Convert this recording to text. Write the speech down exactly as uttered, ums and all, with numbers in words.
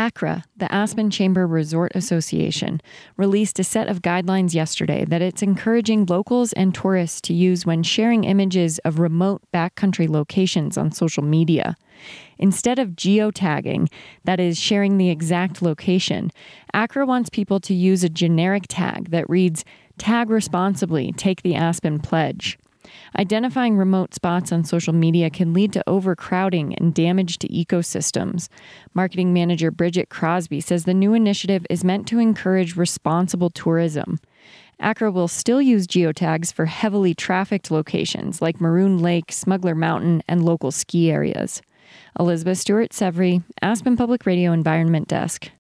ACRA, the Aspen Chamber Resort Association, released a set of guidelines yesterday that it's encouraging locals and tourists to use when sharing images of remote backcountry locations on social media. Instead of geotagging, that is, sharing the exact location, ACRA wants people to use a generic tag that reads, "Tag responsibly, take the Aspen pledge." Identifying remote spots on social media can lead to overcrowding and damage to ecosystems. Marketing manager Bridget Crosby says the new initiative is meant to encourage responsible tourism. ACRA will still use geotags for heavily trafficked locations like Maroon Lake, Smuggler Mountain, and local ski areas. Elizabeth Stewart-Severi, Aspen Public Radio Environment Desk.